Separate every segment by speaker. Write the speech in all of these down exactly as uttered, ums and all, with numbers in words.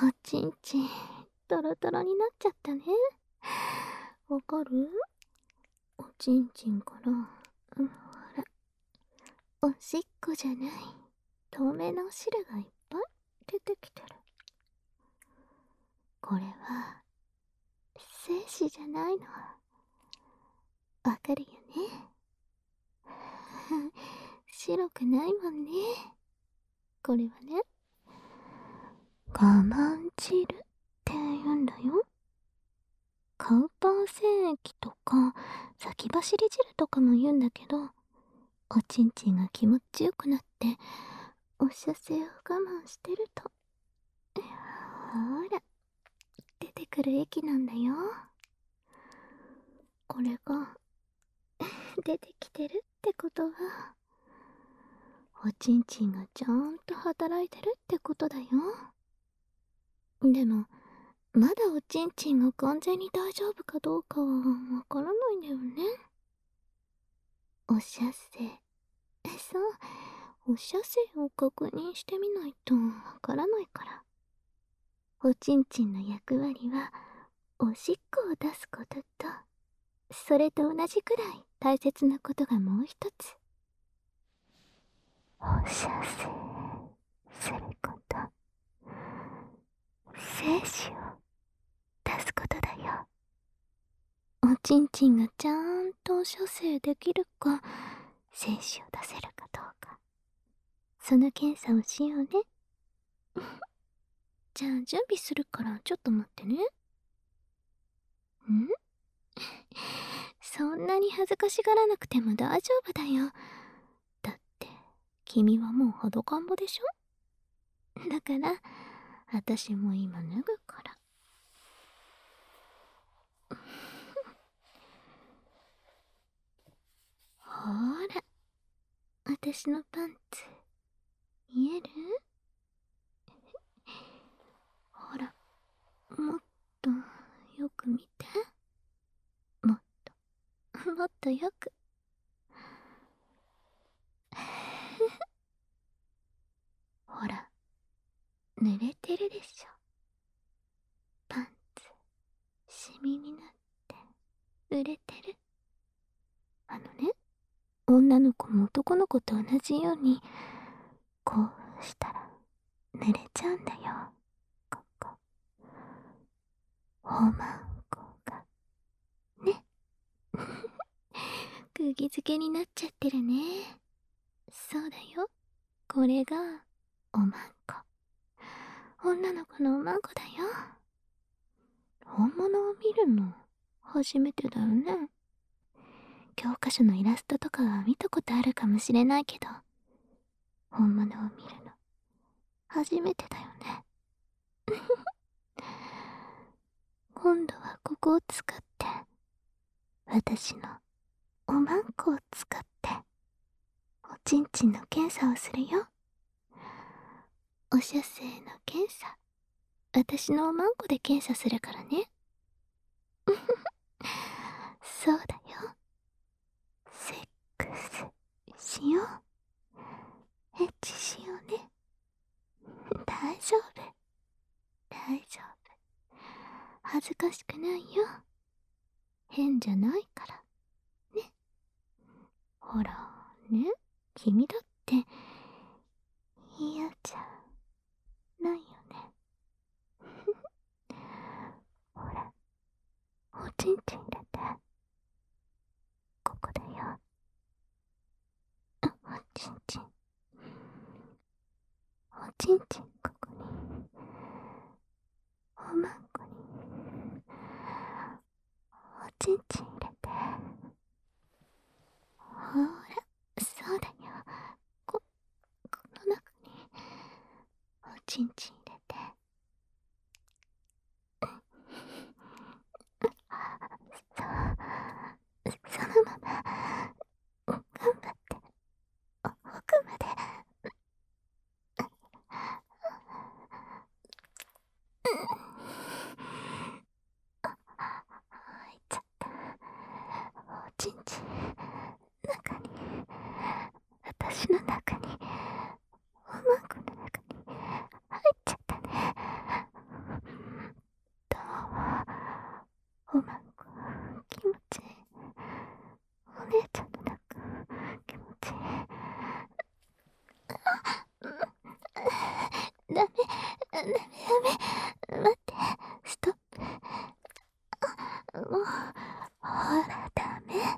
Speaker 1: おちんちん、トロトロになっちゃったね。わかる？おちんちんから、うん、ほら、おしっこじゃない、透明なお汁がいっぱい出てきてる。これは、精子じゃないの。わかるよね。白くないもんね。これはね、我慢汁って言うんだよ。カウパー腺液とか先走り汁とかも言うんだけど、おちんちんが気持ちよくなってお射精を我慢してると、ほら出てくる液なんだよ。これが出てきてるってことは、おちんちんがちゃんと働いてるってことだよ。でもまだおちんちんが完全に大丈夫かどうかはわからないんだよね。お射精、そう、お射精を確認してみないとわからないから。おちんちんの役割はおしっこを出すことと、それと同じくらい大切なことがもう一つ。お射精すること、精子を出すことだよ。おちんちんがちゃんと射精できるか、精子を出せるかどうか、その検査をしようね。じゃあ準備するからちょっと待ってね。ん？そんなに恥ずかしがらなくても大丈夫だよ。だって君はもうほどかんぼでしょ。だから私も今脱ぐから。ほーら、私のパンツ見える？ほら、もっとよく見て。もっともっとよく。ほら、濡れてるでしょ。パンツシミになって濡れてる。あのね、女の子も男の子と同じように、こうしたら濡れちゃうんだよ。ここ、おまんこがね。釘付けになっちゃってるね。そうだよ、これがおまんこ。女の子のおまんこだよ。本物を見るの初めてだよね。教科書のイラストとかは見たことあるかもしれないけど、本物を見るの初めてだよね。今度はここを使って、私のおまんこを使っておちんちんの検査をするよ。お射精の検査、私のおまんこで検査するからね。そうだよ、セックスしよう。エッチしようね。大丈夫、大丈夫、恥ずかしくないよ。変じゃないからね。ほらね、君だって嫌じゃないよね。ほら、おちんちん入れて。ここだよ。おちんちん、おちんちん、ここに、おまんこに、おちんちん入れて。ほら、そうだよ。こ、この中におちんちん入れて。そ、そのまま頑張って奥まで。入っちゃった。おちんちん中に、私の中に、おまんこの中に入っちゃったね。 おまんこ気持ちいい。お姉ちゃんの中気持ちいい。ダメダメダメ待って、ストップ。もうほらダメ。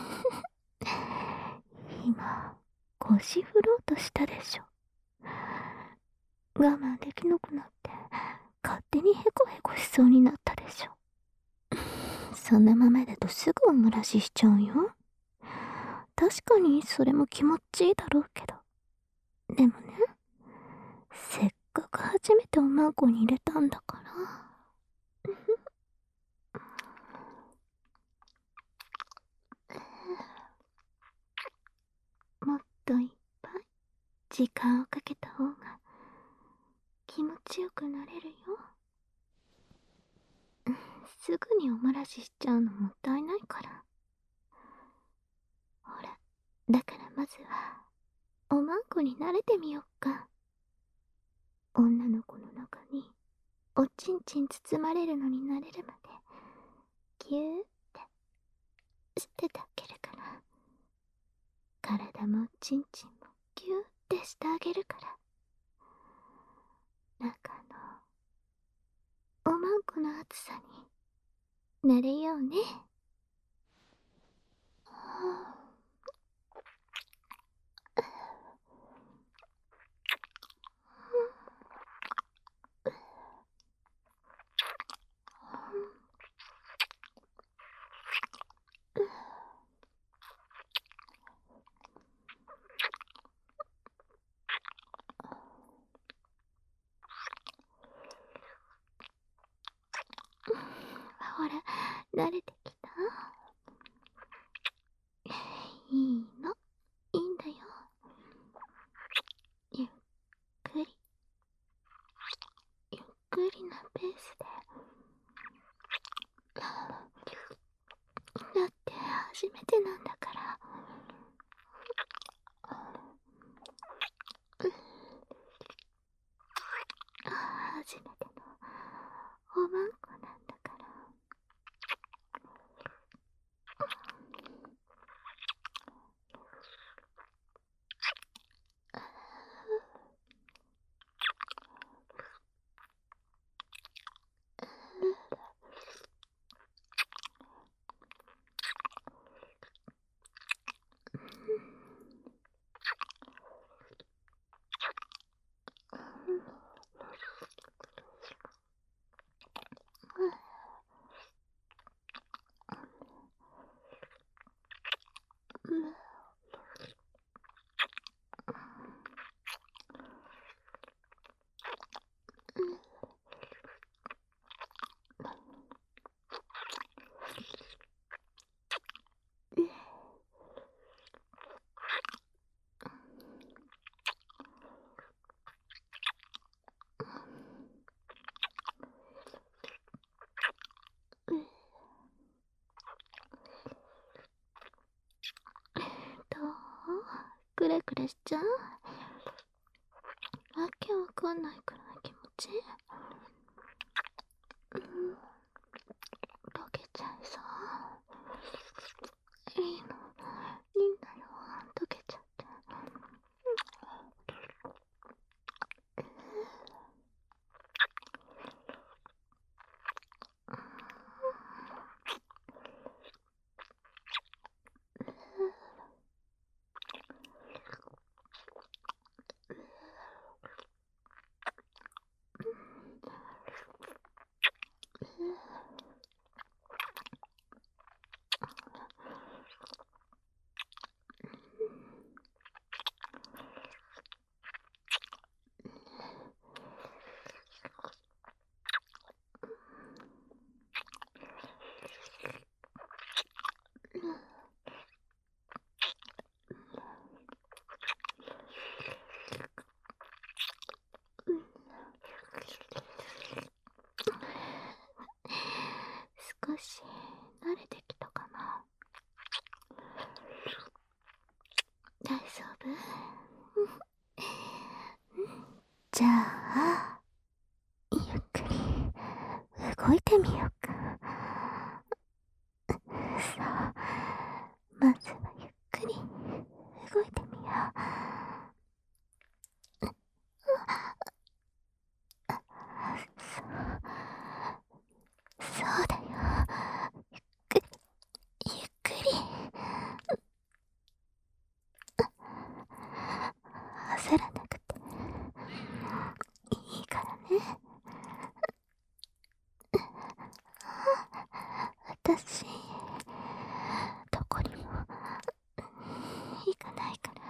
Speaker 1: 今腰振ろうとしたでしょ。我慢できなくなって勝手にヘコヘコしそうになったでしょ。そんなままだとすぐお漏らししちゃうよ。確かにそれも気持ちいいだろうけど、でもね、せっかく初めておまんこに入れたんだからもっといっぱい時間をかけた方が気持ちよくなれるよ。すぐにお漏らししちゃうのもったいないから。ほら、だからまずはおまんこに慣れてみよっか。女の子の中におちんちん包まれるのに慣れるまでギューってしててあげるから。体もおちんちんもギューってしてあげるから、中のおまんこの厚さになれようね。ほら、慣れてきた？いいの、いいんだよ。ゆっくり、ゆっくりなペースで。だって初めてなんだから。初めてのおまんこなんだから。どう？くれくれしちゃう？わけわかんないくらい気持ちいい。うん、溶けちゃいそう。いいの、いいんだよ、溶けちゃって。少し慣れてきたかな。大丈夫？じゃあゆっくり動いてみようか。 そう、まずはゆっくり動いてみよう。そう、そうだよ。ゆっくり、ゆっくり。焦らなくていいからね。私、どこにも行かないから。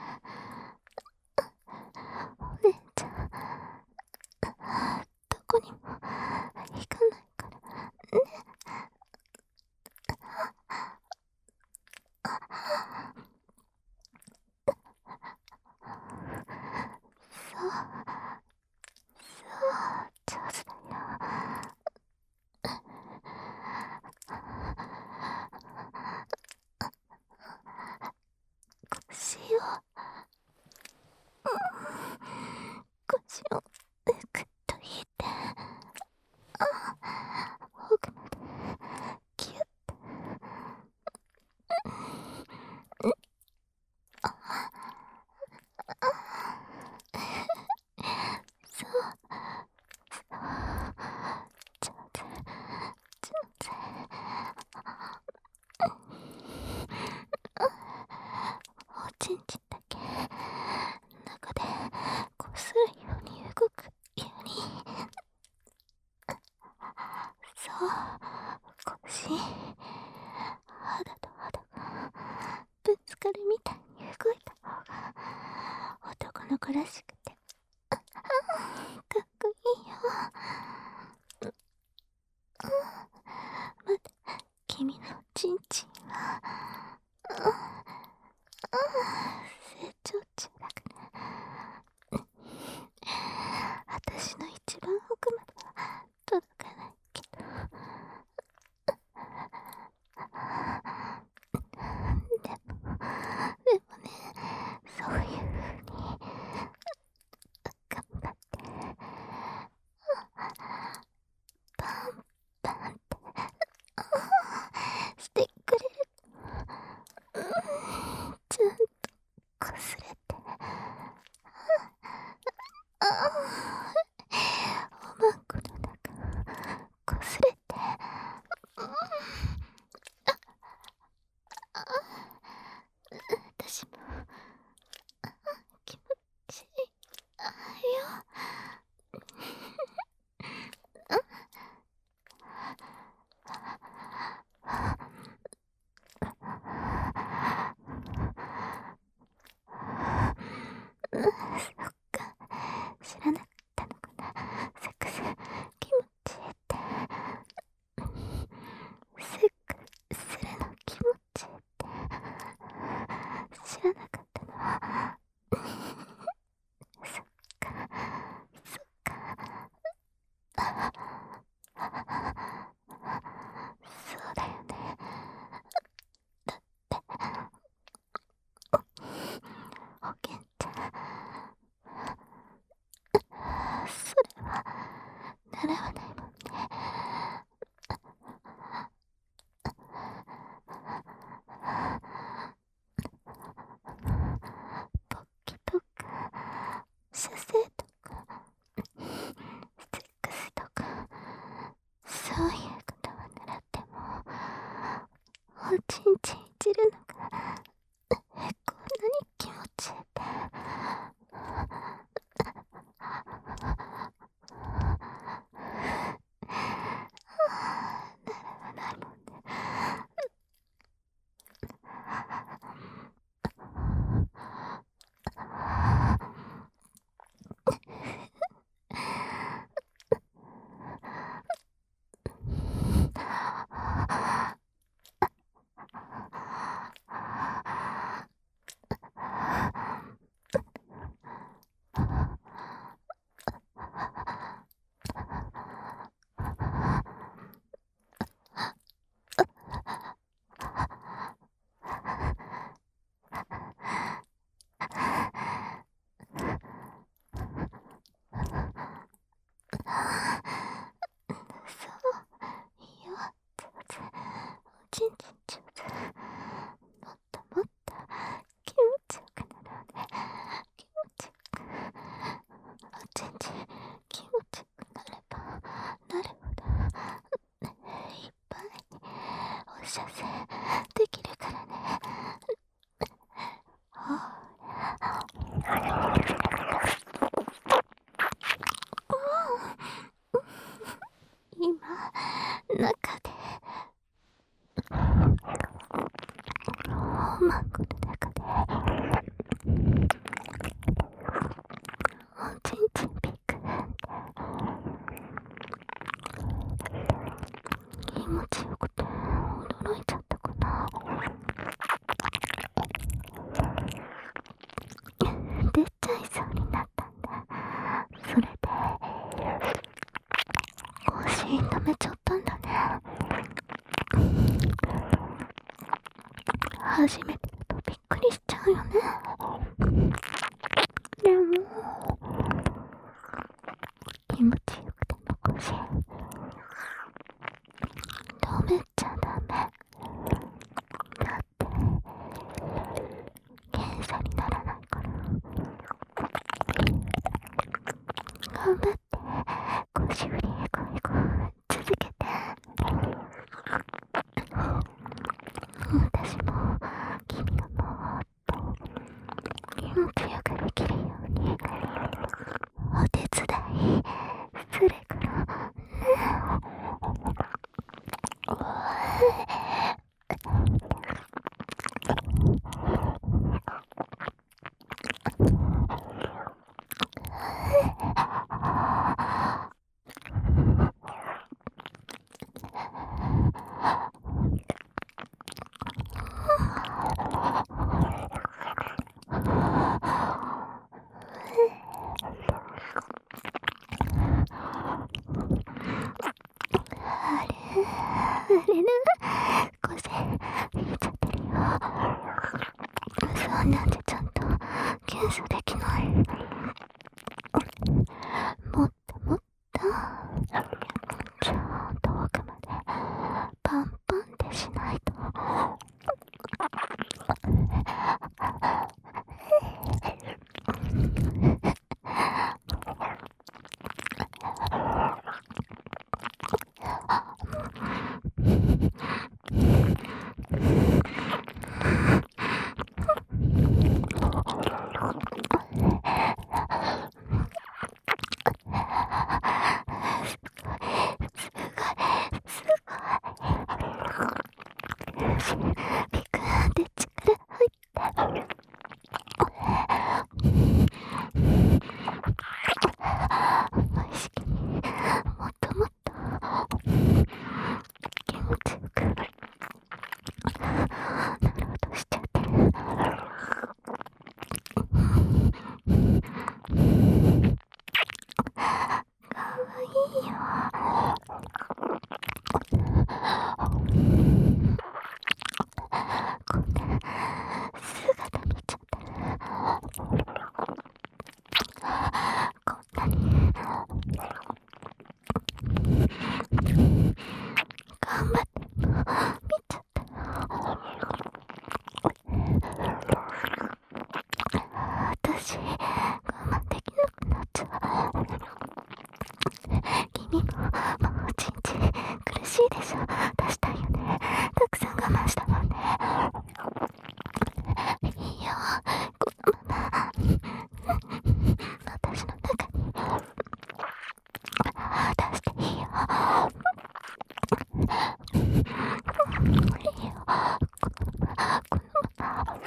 Speaker 1: お姉ちゃん、どこにも行かないからね。そう、そう、上手だよ。腰を、腰をぐっと引いて、奥までギュッと。そう、そう、上手、上手。おちんちんだけ中でこするように動くように。そう、腰、肌と肌がぶつかるみたいに動いた方が男の子らしくてかっこいいよ。まだ君のちんちんは成長中だから私の一番奥までは届かないけど、でもでもね、そういう風に頑張ってパンパンってしてくれる。ちゃんとこすれて、ああ、おまんこの中こすれて、私も気持ちいいよ。うん、そっか、知らなかったのかな。セックス気持ちいいって。セックスするの気持ちいいって知らなかったの。そっか、そっか。そうだよね。だって保健ちゃん、それは習わないもんね。ポッキとか射精とかセックスとか、そういうことは習ってもおちんちんいじるのがこんなに気持ちいいって習わないもんね。 射精できるからね。今中でおまんこの中でおちんちんピク気持ちよくて驚いちゃったかな。出ちゃいそうになったんだ。それで腰止めちゃったんだね。初めてだとびっくりしちゃうよね。でも気持ちよくても腰止めちゃダメだって、検査にならないから。頑張って腰振りエコエコ続けて。私も君がもっと気持ちよくできるようにお手伝いするからね。あれな、腰引いちゃってるよ。そんなんでちゃんと検査できない。もっともっとちゃんと奥までパンパンってしないと。ピクーって力入って無意識にもっともっと気持ちよくなろうとしちゃってる。かわいいよ。こんな姿見ちゃったらこんなに頑張っても見ちゃったら私我慢できなくなっちゃう。君ももうおちんちん苦しいでしょ。出したいよね。たくさん我慢したもんね。いいよ、このまま私の中に出していいよ。いいよ、このままこのまま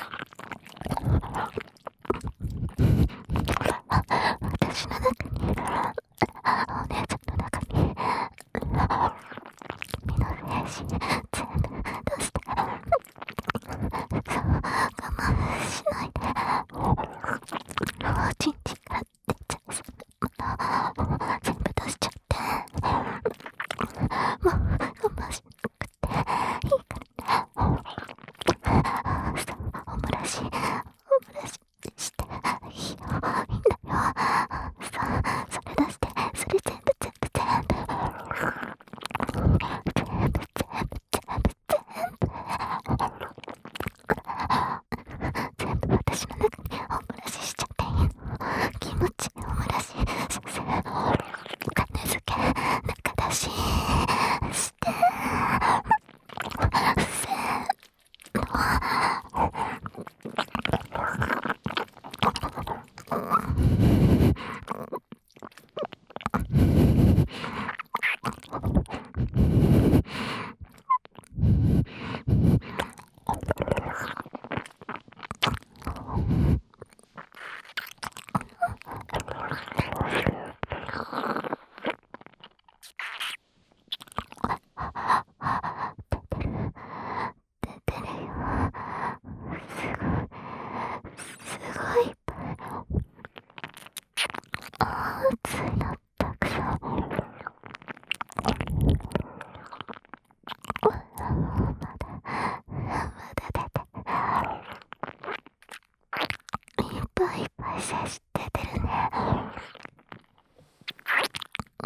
Speaker 1: 私の中に、お姉ちゃんの中に君の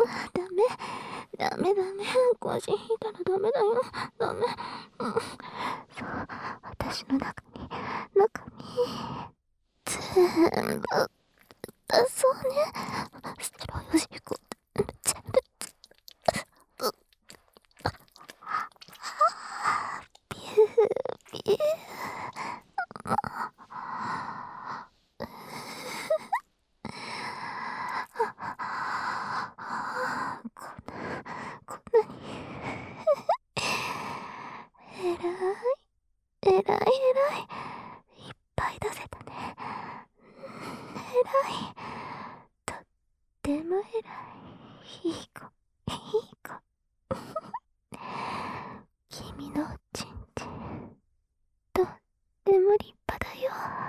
Speaker 1: ダメダメダメ、腰引いたらダメだよ、ダメ。うん、そう、私の中に中に全部出そうね。捨てろよしこ、全部ビュービュー。こんなこんなにえらいえらいえらい、いっぱい出せたね。えらい、とってもえらい、いい子いい子。君のおちんちんとっても立派だよ。